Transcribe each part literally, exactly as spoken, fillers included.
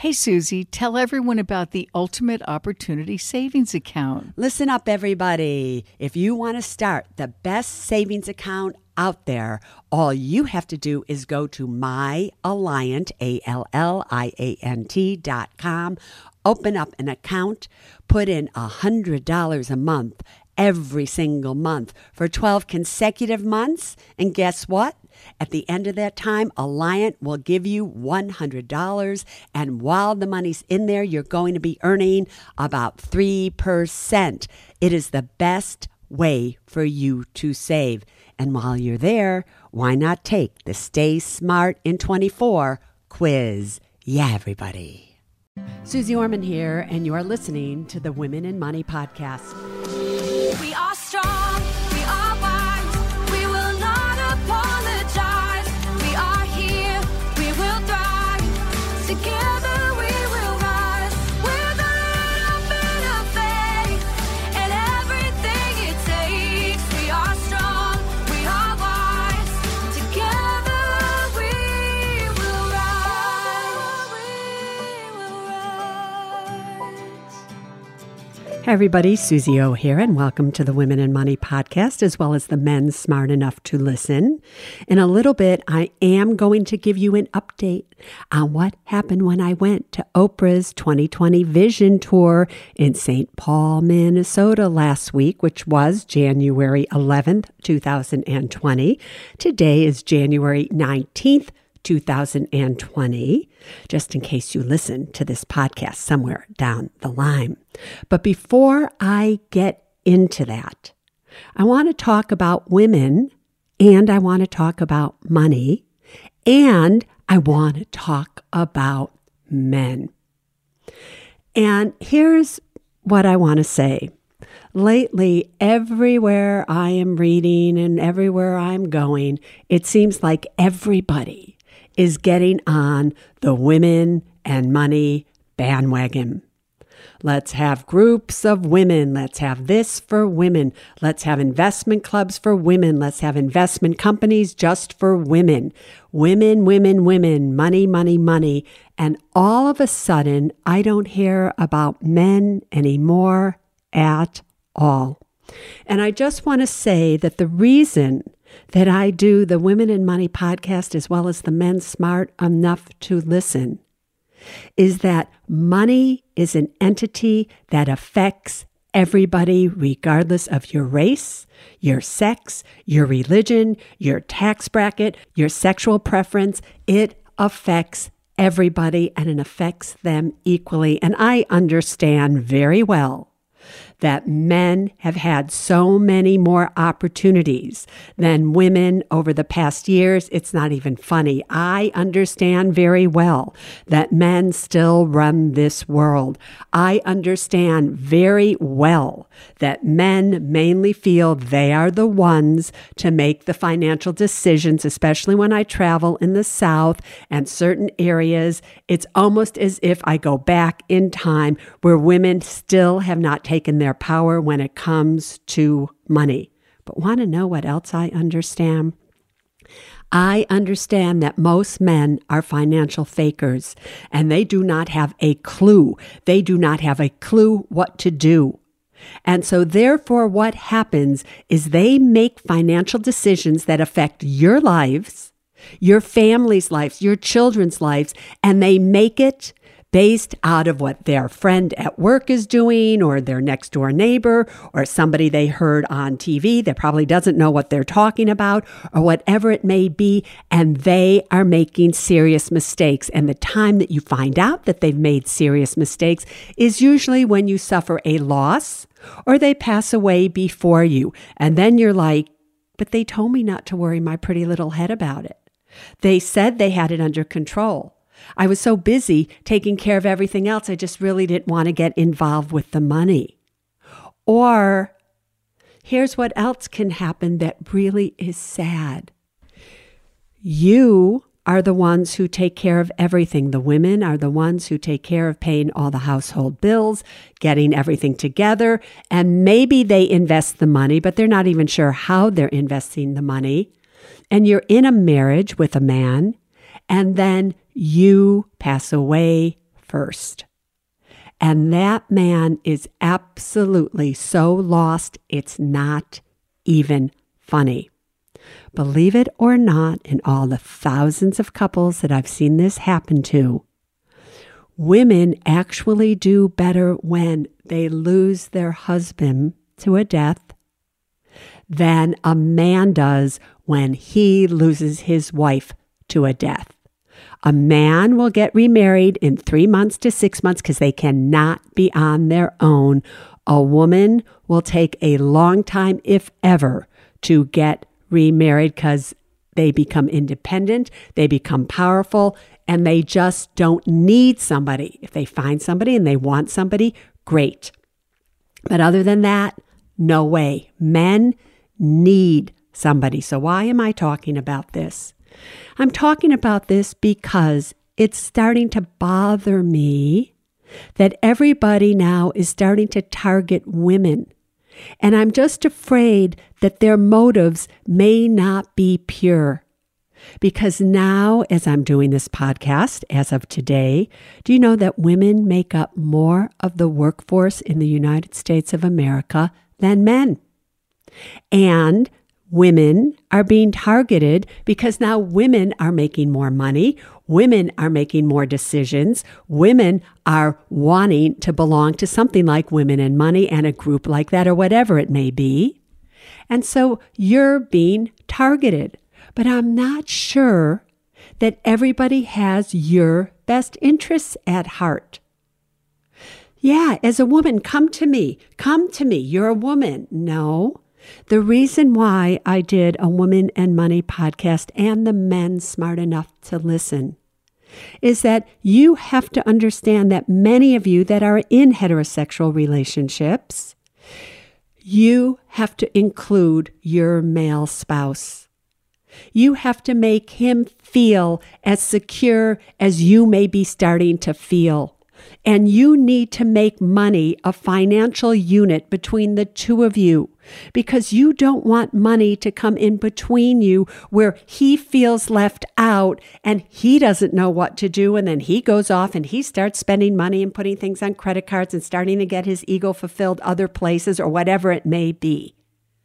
Hey, Susie, tell everyone about the Ultimate Opportunity Savings Account. Listen up, everybody. If you want to start the best savings account out there, all you have to do is go to myalliant, A L L I A N T dot com, open up an account, put in one hundred dollars a month every single month for twelve consecutive months, and guess what? At the end of that time, Alliant will give you one hundred dollars, and while the money's in there, you're going to be earning about three percent. It is the best way for you to save. And while you're there, why not take the Stay Smart in twenty-four quiz? Yeah, everybody. Susie Orman here, and you are listening to the Women in Money podcast. We are strong, we are wise, we will not apologize. We are here, we will thrive. Together we will rise with a little bit of faith and everything it takes. We are strong, we are wise. Together we will rise. We will rise. Hey everybody, Susie O here, and welcome to the Women in Money podcast, as well as the Men Smart Enough to Listen. In a little bit, I am going to give you an update on what happened when I went to Oprah's twenty twenty Vision Tour in Saint Paul, Minnesota last week, which was January eleventh, two thousand twenty. Today is January nineteenth, two thousand twenty, just in case you listen to this podcast somewhere down the line. But before I get into that, I want to talk about women, and I want to talk about money, and I want to talk about men. And here's what I want to say. Lately, everywhere I am reading and everywhere I'm going, it seems like everybody is getting on the women and money bandwagon. Let's have groups of women. Let's have this for women. Let's have investment clubs for women. Let's have investment companies just for women. Women, women, women, money, money, money. And all of a sudden, I don't hear about men anymore at all. And I just want to say that the reason that I do the Women in Money podcast as well as the Men Smart Enough to Listen is that money is an entity that affects everybody regardless of your race, your sex, your religion, your tax bracket, your sexual preference. It affects everybody and it affects them equally. And I understand very well that men have had so many more opportunities than women over the past years. It's not even funny. I understand very well that men still run this world. I understand very well that men mainly feel they are the ones to make the financial decisions, especially when I travel in the South and certain areas. It's almost as if I go back in time where women still have not taken their power when it comes to money. But want to know what else I understand? I understand that most men are financial fakers and they do not have a clue. They do not have a clue what to do. And so therefore what happens is they make financial decisions that affect your lives, your family's lives, your children's lives, and they make it based out of what their friend at work is doing or their next door neighbor or somebody they heard on T V that probably doesn't know what they're talking about or whatever it may be. And they are making serious mistakes. And the time that you find out that they've made serious mistakes is usually when you suffer a loss or they pass away before you. And then you're like, but they told me not to worry my pretty little head about it. They said they had it under control. I was so busy taking care of everything else, I just really didn't want to get involved with the money. Or here's what else can happen that really is sad. You are the ones who take care of everything. The women are the ones who take care of paying all the household bills, getting everything together, and maybe they invest the money, but they're not even sure how they're investing the money. And you're in a marriage with a man, and then you pass away first. And that man is absolutely so lost, it's not even funny. Believe it or not, in all the thousands of couples that I've seen this happen to, women actually do better when they lose their husband to a death than a man does when he loses his wife to a death. A man will get remarried in three months to six months because they cannot be on their own. A woman will take a long time, if ever, to get remarried because they become independent, they become powerful, and they just don't need somebody. If they find somebody and they want somebody, great. But other than that, no way. Men need somebody. So why am I talking about this? I'm talking about this because it's starting to bother me that everybody now is starting to target women. And I'm just afraid that their motives may not be pure. Because now, as I'm doing this podcast, as of today, do you know that women make up more of the workforce in the United States of America than men? And women are being targeted because now women are making more money. Women are making more decisions. Women are wanting to belong to something like Women and Money and a group like that or whatever it may be. And so you're being targeted. But I'm not sure that everybody has your best interests at heart. Yeah, as a woman, come to me. Come to me. You're a woman. No. The reason why I did a Women and Money podcast and the Men Smart Enough to Listen is that you have to understand that many of you that are in heterosexual relationships, you have to include your male spouse. You have to make him feel as secure as you may be starting to feel. And you need to make money a financial unit between the two of you because you don't want money to come in between you where he feels left out and he doesn't know what to do. And then he goes off and he starts spending money and putting things on credit cards and starting to get his ego fulfilled other places or whatever it may be.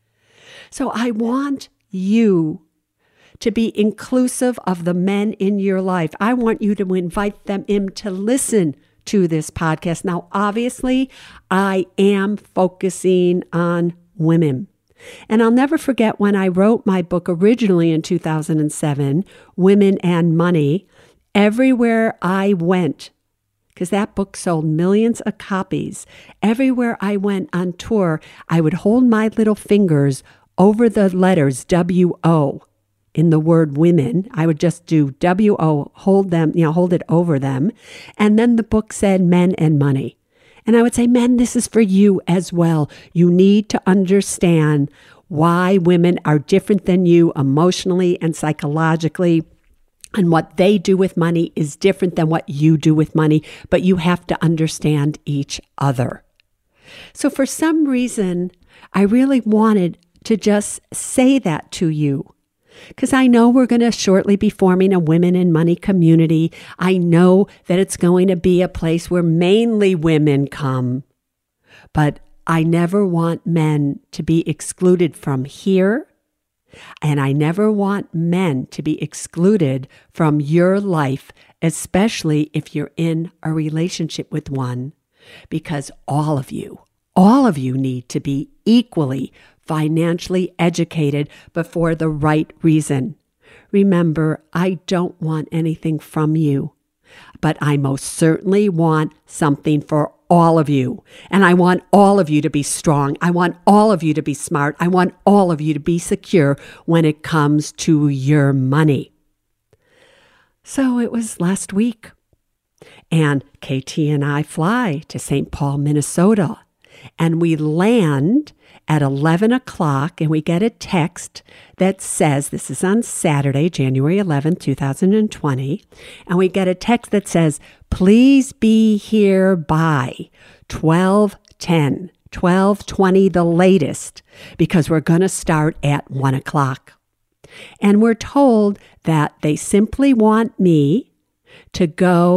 So I want you to be inclusive of the men in your life. I want you to invite them in to listen to this podcast. Now, obviously, I am focusing on women. And I'll never forget when I wrote my book originally in two thousand seven, Women and Money, everywhere I went, because that book sold millions of copies, everywhere I went on tour, I would hold my little fingers over the letters W O. In the word women, I would just do W O, hold them, you know, hold it over them. And then the book said Men and Money. And I would say, men, this is for you as well. You need to understand why women are different than you emotionally and psychologically. And what they do with money is different than what you do with money. But you have to understand each other. So for some reason, I really wanted to just say that to you. Because I know we're going to shortly be forming a Women and Money community. I know that it's going to be a place where mainly women come. But I never want men to be excluded from here. And I never want men to be excluded from your life, especially if you're in a relationship with one. Because all of you, all of you need to be equally financially educated, but for the right reason. Remember, I don't want anything from you, but I most certainly want something for all of you. And I want all of you to be strong. I want all of you to be smart. I want all of you to be secure when it comes to your money. So it was last week, and K T and I fly to Saint Paul, Minnesota, and we land at eleven o'clock, and we get a text that says, this is on Saturday, January eleventh, two thousand twenty, and we get a text that says, please be here by twelve ten, twelve twenty the latest, because we're going to start at one o'clock. And we're told that they simply want me to go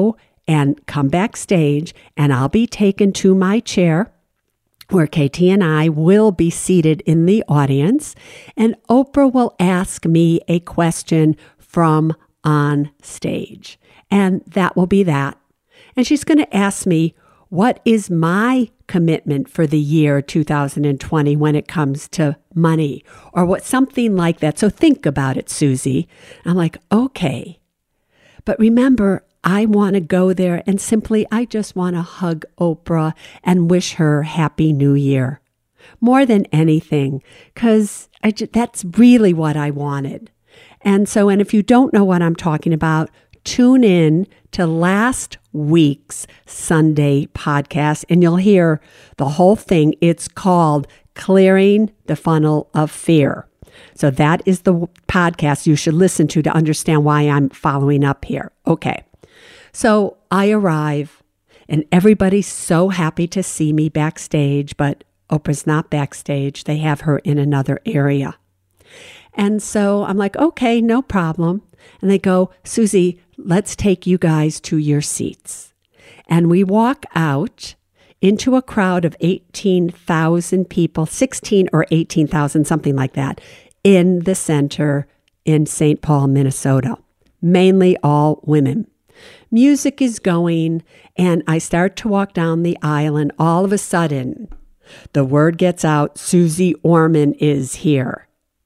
and come backstage, and I'll be taken to my chair where Katie and I will be seated in the audience, and Oprah will ask me a question from on stage. And that will be that. And she's going to ask me, what is my commitment for the year two thousand twenty when it comes to money, or what, something like that. So think about it, Susie. I'm like, okay. But remember, I want to go there and simply, I just want to hug Oprah and wish her Happy New Year. More than anything, because that's really what I wanted. And so, and if you don't know what I'm talking about, tune in to last week's Sunday podcast and you'll hear the whole thing. It's called Clearing the Funnel of Fear. So that is the podcast you should listen to to understand why I'm following up here. Okay. So I arrive and everybody's so happy to see me backstage, but Oprah's not backstage. They have her in another area. And so I'm like, okay, no problem. And they go, Susie, let's take you guys to your seats. And we walk out into a crowd of eighteen thousand people, sixteen or eighteen thousand, something like that, in the center in Saint Paul, Minnesota, mainly all women. Music is going, and I start to walk down the aisle, and all of a sudden, the word gets out, Susie Orman is here.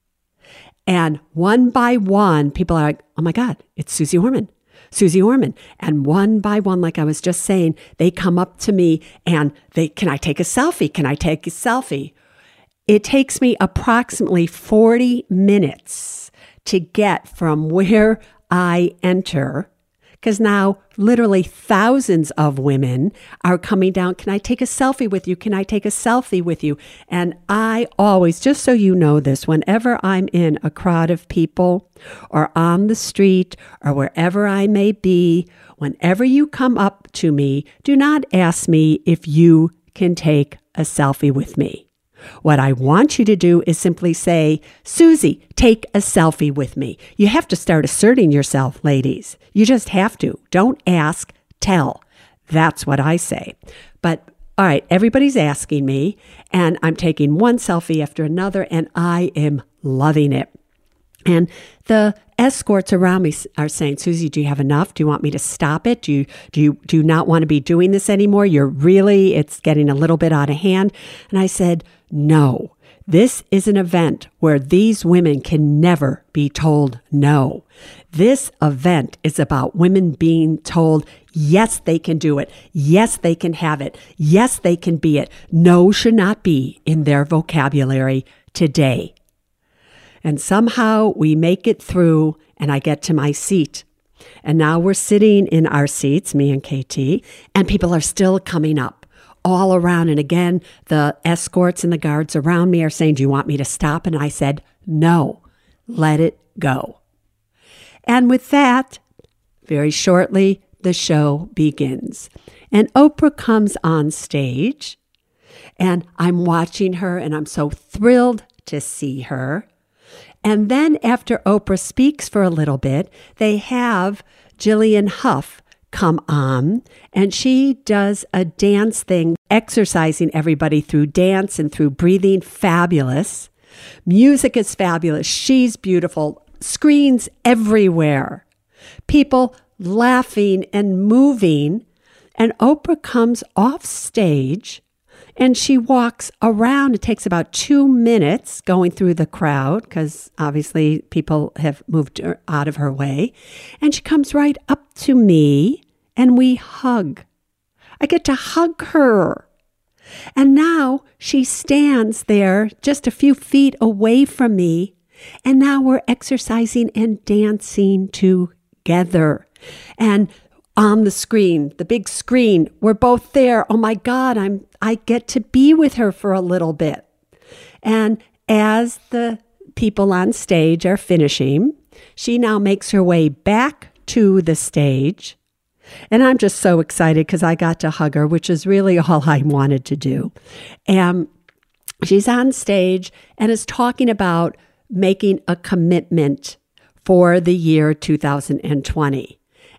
And one by one, people are like, oh my God, it's Susie Orman, Susie Orman. And one by one, like I was just saying, they come up to me and they, can I take a selfie? Can I take a selfie? It takes me approximately forty minutes to get from where I enter, because now literally thousands of women are coming down. Can I take a selfie with you? Can I take a selfie with you? And I always, just so you know this, whenever I'm in a crowd of people or on the street or wherever I may be, whenever you come up to me, do not ask me if you can take a selfie with me. What I want you to do is simply say, Susie, take a selfie with me. You have to start asserting yourself, ladies. You just have to. Don't ask, tell. That's what I say. But all right, everybody's asking me, and I'm taking one selfie after another, and I am loving it. And the escorts around me are saying, Susie, do you have enough? Do you want me to stop it? Do you, do you, do you not want to be doing this anymore? You're really, it's getting a little bit out of hand. And I said, no, this is an event where these women can never be told no. This event is about women being told, yes, they can do it. Yes, they can have it. Yes, they can be it. No should not be in their vocabulary today. And somehow we make it through and I get to my seat. And now we're sitting in our seats, me and K T, and people are still coming up all around. And again, the escorts and the guards around me are saying, do you want me to stop? And I said, no, let it go. And with that, very shortly, the show begins. And Oprah comes on stage, and I'm watching her, and I'm so thrilled to see her. And then after Oprah speaks for a little bit, they have Jillian Huff come on, and she does a dance thing, exercising everybody through dance and through breathing. Fabulous. Music is fabulous. She's beautiful. Screens everywhere. People laughing and moving. And Oprah comes off stage and she walks around. It takes about two minutes going through the crowd because obviously people have moved out of her way. And she comes right up to me and we hug. I get to hug her. And now she stands there just a few feet away from me. And now we're exercising and dancing together. And on the screen, the big screen, we're both there. Oh my God, I'm I get to be with her for a little bit. And as the people on stage are finishing, she now makes her way back to the stage. And I'm just so excited because I got to hug her, which is really all I wanted to do. And she's on stage and is talking about making a commitment for the year two thousand twenty.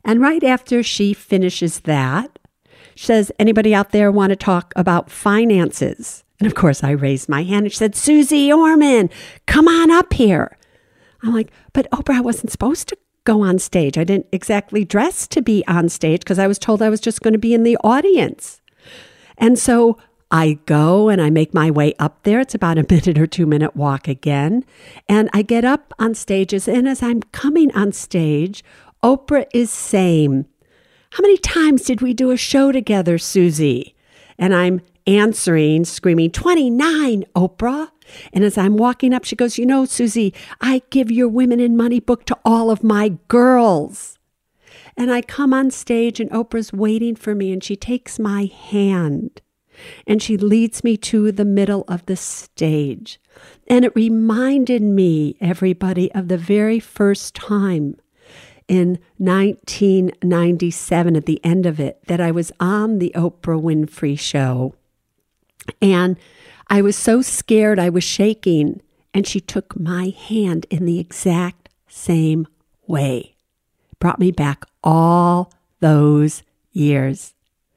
And right after she finishes that, she says, anybody out there want to talk about finances? And of course, I raised my hand and she said, Susie Orman, come on up here. I'm like, but Oprah, I wasn't supposed to go on stage. I didn't exactly dress to be on stage because I was told I was just going to be in the audience. And so I go and I make my way up there. It's about a minute or two minute walk again. And I get up on stages. And as I'm coming on stage, Oprah is saying, how many times did we do a show together, Susie? And I'm answering, screaming, twenty-nine, Oprah. And as I'm walking up, she goes, you know, Susie, I give your Women in Money book to all of my girls. And I come on stage and Oprah's waiting for me and she takes my hand and she leads me to the middle of the stage. And it reminded me, everybody, of the very first time in nineteen ninety-seven, at the end of it, that I was on the Oprah Winfrey Show. And I was so scared, I was shaking, and she took my hand in the exact same way. Brought me back all those years.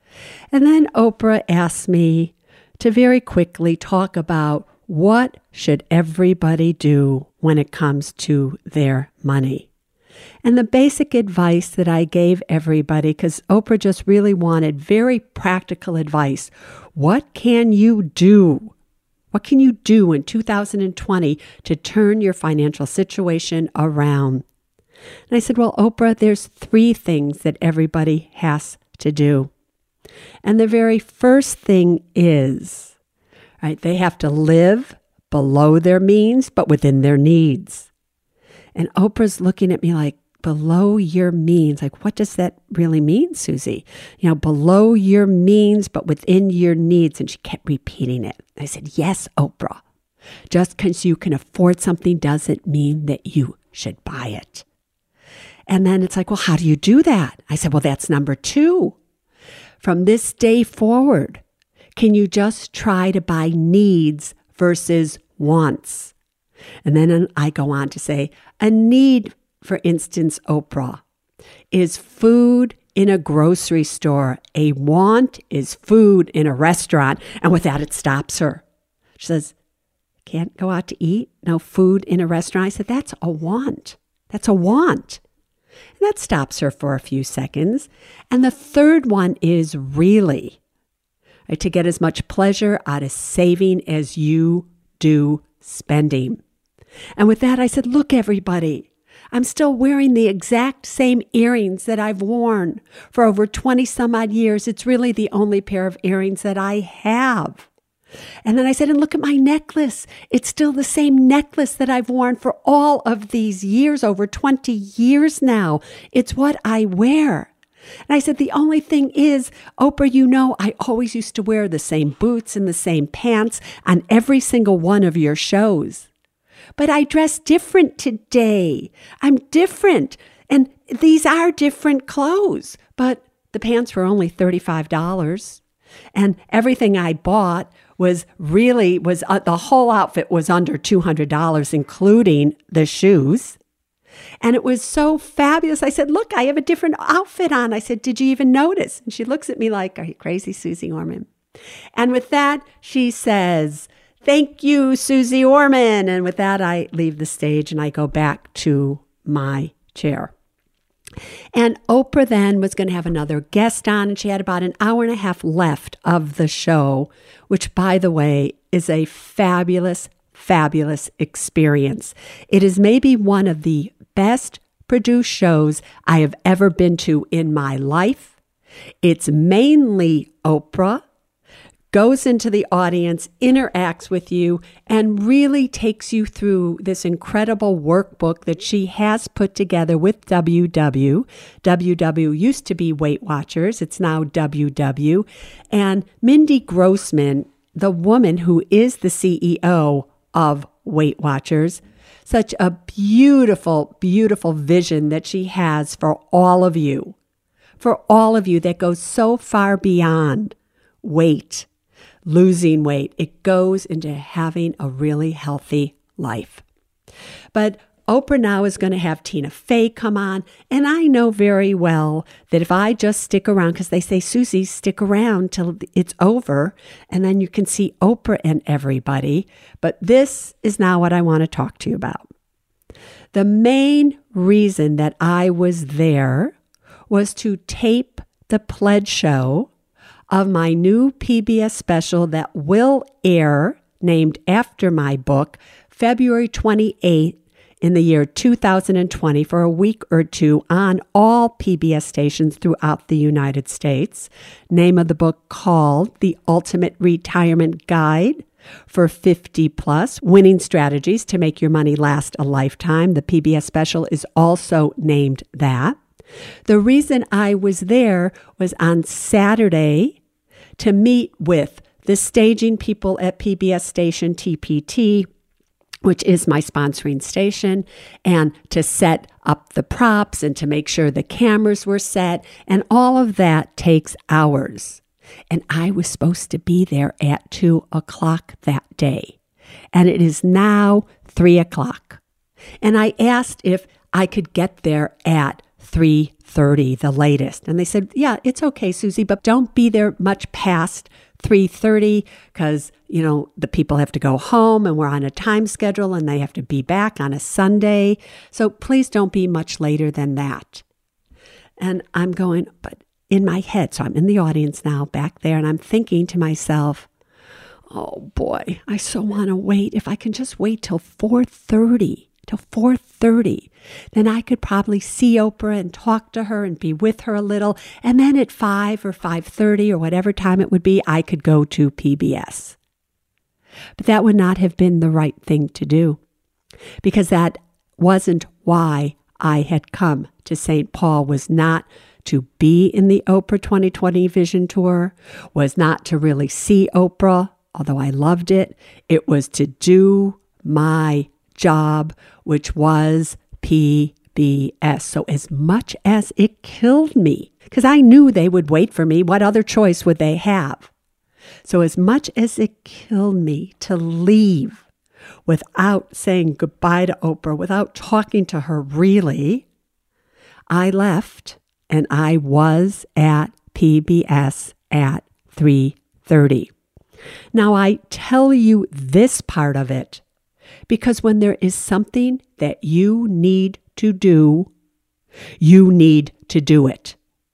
And then Oprah asked me to very quickly talk about what should everybody do when it comes to their money. And the basic advice that I gave everybody, because Oprah just really wanted very practical advice. What can you do? What can you do in two thousand twenty to turn your financial situation around? And I said, well, Oprah, there's three things that everybody has to do. And the very first thing is, right, they have to live below their means, but within their needs. And Oprah's looking at me like, below your means. Like, what does that really mean, Susie? You know, below your means, but within your needs. And she kept repeating it. I said, yes, Oprah. Just because you can afford something doesn't mean that you should buy it. And then it's like, well, how do you do that? I said, well, that's number two. From this day forward, can you just try to buy needs versus wants? And then I go on to say, a need, for instance, Oprah, is food in a grocery store. A want is food in a restaurant. And with that, it stops her. She says, can't go out to eat? No food in a restaurant? I said, that's a want. That's a want. And that stops her for a few seconds. And the third one is really, right, to get as much pleasure out of saving as you do spending. And with that, I said, look, everybody, I'm still wearing the exact same earrings that I've worn for over twenty some odd years. It's really the only pair of earrings that I have. And then I said, and look at my necklace. It's still the same necklace that I've worn for all of these years, over twenty years now. It's what I wear. And I said, the only thing is, Oprah, you know, I always used to wear the same boots and the same pants on every single one of your shows. But I dress different today. I'm different. And these are different clothes. But the pants were only thirty-five dollars. And everything I bought was really, was uh, the whole outfit was under two hundred dollars, including the shoes. And it was so fabulous. I said, look, I have a different outfit on. I said, did you even notice? And she looks at me like, are you crazy, Susie Orman? And with that, she says, thank you, Susie Orman. And with that, I leave the stage and I go back to my chair. And Oprah then was going to have another guest on, and she had about an hour and a half left of the show, which, by the way, is a fabulous, fabulous experience. It is maybe one of the best produced shows I have ever been to in my life. It's mainly Oprah, goes into the audience, interacts with you, and really takes you through this incredible workbook that she has put together with W W. W W used to be Weight Watchers. It's now W W. And Mindy Grossman, the woman who is the C E O of Weight Watchers, such a beautiful, beautiful vision that she has for all of you, for all of you that goes so far beyond weight. Losing weight. It goes into having a really healthy life. But Oprah now is going to have Tina Fey come on. And I know very well that if I just stick around, because they say, Susie, stick around till it's over, and then you can see Oprah and everybody. But this is now what I want to talk to you about. The main reason that I was there was to tape the pledge show of my new P B S special that will air, named after my book, February twenty-eighth in the year two thousand twenty, for a week or two on all P B S stations throughout the United States. Name of the book called The Ultimate Retirement Guide for fifty plus, Winning Strategies to Make Your Money Last a Lifetime. The P B S special is also named that. The reason I was there was on Saturday to meet with the staging people at P B S station T P T, which is my sponsoring station, and to set up the props and to make sure the cameras were set. And all of that takes hours. And I was supposed to be there at two o'clock that day. And it is now three o'clock. And I asked if I could get there at three thirty, the latest. And they said, yeah, it's okay, Susie, but don't be there much past three thirty because, you know, the people have to go home and we're on a time schedule and they have to be back on a Sunday. So please don't be much later than that. And I'm going, but in my head, so I'm in the audience now back there, and I'm thinking to myself, oh boy, I so want to wait. If I can just wait till four thirty, till four thirty, then I could probably see Oprah and talk to her and be with her a little. And then at five or five thirty or whatever time it would be, I could go to P B S. But that would not have been the right thing to do, because that wasn't why I had come to Saint Paul, was not to be in the Oprah twenty twenty Vision Tour, was not to really see Oprah, although I loved it. It was to do my job, which was P B S. So as much as it killed me, because I knew they would wait for me, what other choice would they have? So as much as it killed me to leave without saying goodbye to Oprah, without talking to her really, I left and I was at P B S at three thirty. Now I tell you this part of it because when there is something that you need to do, you need to do it.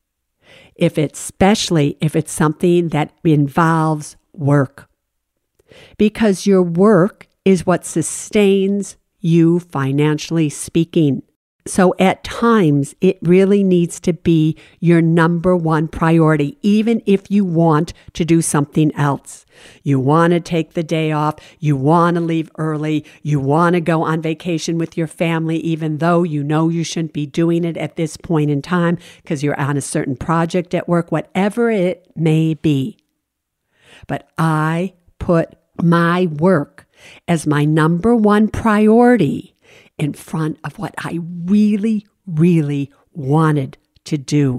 If it's, especially if it's something that involves work, because your work is what sustains you financially speaking. So at times, it really needs to be your number one priority, even if you want to do something else. You want to take the day off. You want to leave early. You want to go on vacation with your family, even though you know you shouldn't be doing it at this point in time because you're on a certain project at work, whatever it may be. But I put my work as my number one priority in front of what I really, really wanted to do.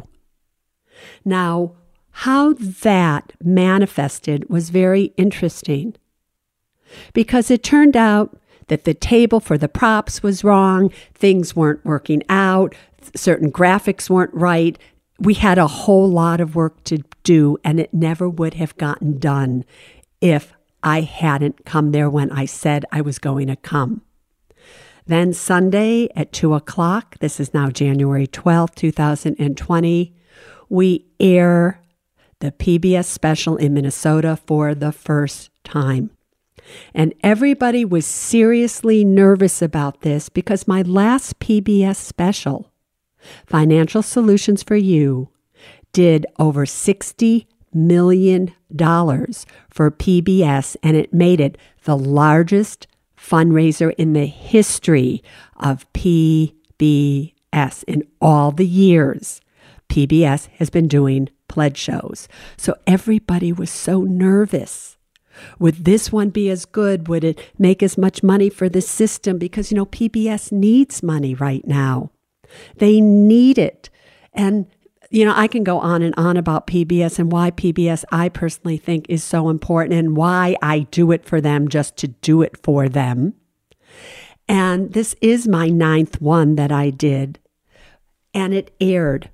Now, how that manifested was very interesting because it turned out that the table for the props was wrong, things weren't working out, certain graphics weren't right. We had a whole lot of work to do, and it never would have gotten done if I hadn't come there when I said I was going to come. Then Sunday at two o'clock, this is now January twelfth, two thousand twenty, we air the P B S special in Minnesota for the first time. And everybody was seriously nervous about this because my last P B S special, Financial Solutions for You, did over sixty million dollars for P B S, and it made it the largest fundraiser in the history of P B S. In all the years P B S has been doing pledge shows. So everybody was so nervous. Would this one be as good? Would it make as much money for the system? Because, you know, P B S needs money right now. They need it. And, you know, I can go on and on about P B S and why P B S I personally think is so important and why I do it for them just to do it for them. And this is my ninth one that I did. And it aired.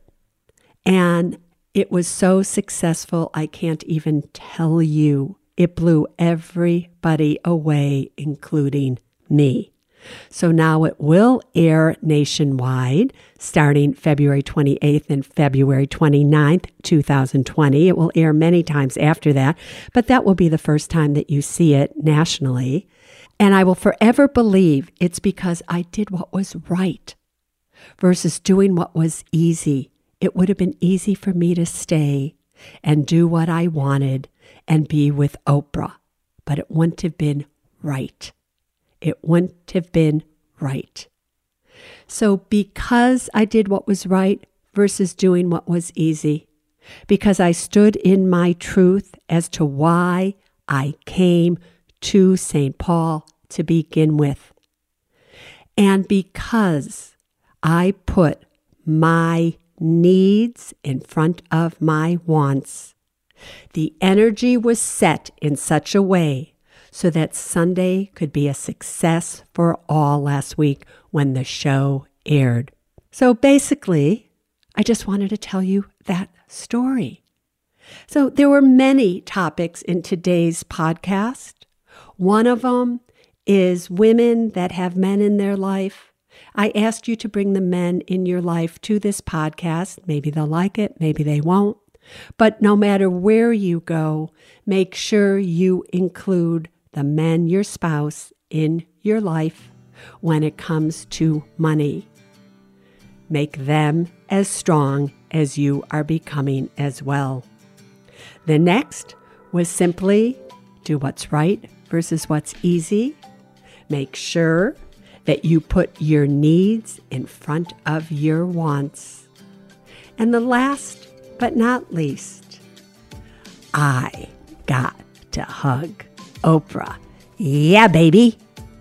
And it was so successful, I can't even tell you. It blew everybody away, including me. So now it will air nationwide starting February twenty-eighth and February twenty-ninth, two thousand twenty. It will air many times after that, but that will be the first time that you see it nationally. And I will forever believe it's because I did what was right versus doing what was easy. It would have been easy for me to stay and do what I wanted and be with Oprah, but it wouldn't have been right. It wouldn't have been right. So because I did what was right versus doing what was easy, because I stood in my truth as to why I came to Saint Paul to begin with, and because I put my needs in front of my wants, the energy was set in such a way so that Sunday could be a success for all last week when the show aired. So basically, I just wanted to tell you that story. So there were many topics in today's podcast. One of them is women that have men in their life. I asked you to bring the men in your life to this podcast. Maybe they'll like it, maybe they won't. But no matter where you go, make sure you include the men, your spouse, in your life when it comes to money. Make them as strong as you are becoming as well. The next was simply do what's right versus what's easy. Make sure that you put your needs in front of your wants. And the last but not least, I got to hug Oprah. Yeah, baby.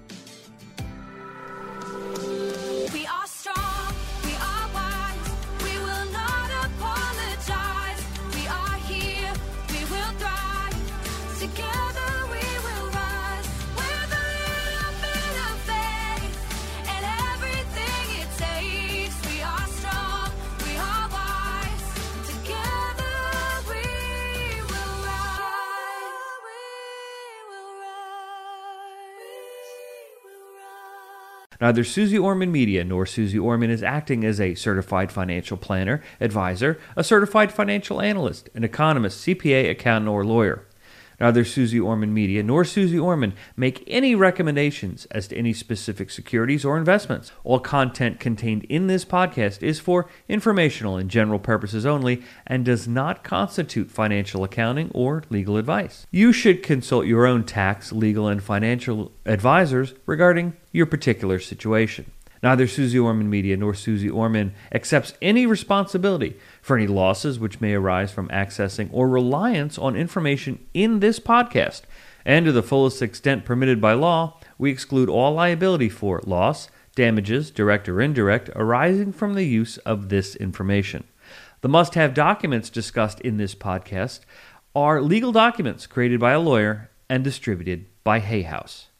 We are strong, we are wise, we will not apologize. We are here, we will thrive, together we will rise. With a little bit of faith and everything it takes. We are strong, we are wise, together we will rise. We will rise. We will rise. Neither Susie Orman Media nor Susie Orman is acting as a certified financial planner, advisor, a certified financial analyst, an economist, C P A, accountant, or lawyer. Neither Susie Orman Media nor Susie Orman make any recommendations as to any specific securities or investments. All content contained in this podcast is for informational and general purposes only and does not constitute financial accounting or legal advice. You should consult your own tax, legal, and financial advisors regarding your particular situation. Neither Susie Orman Media nor Susie Orman accepts any responsibility for any losses which may arise from accessing or reliance on information in this podcast. And to the fullest extent permitted by law, we exclude all liability for loss, damages, direct or indirect, arising from the use of this information. The must-have documents discussed in this podcast are legal documents created by a lawyer and distributed by Hay House.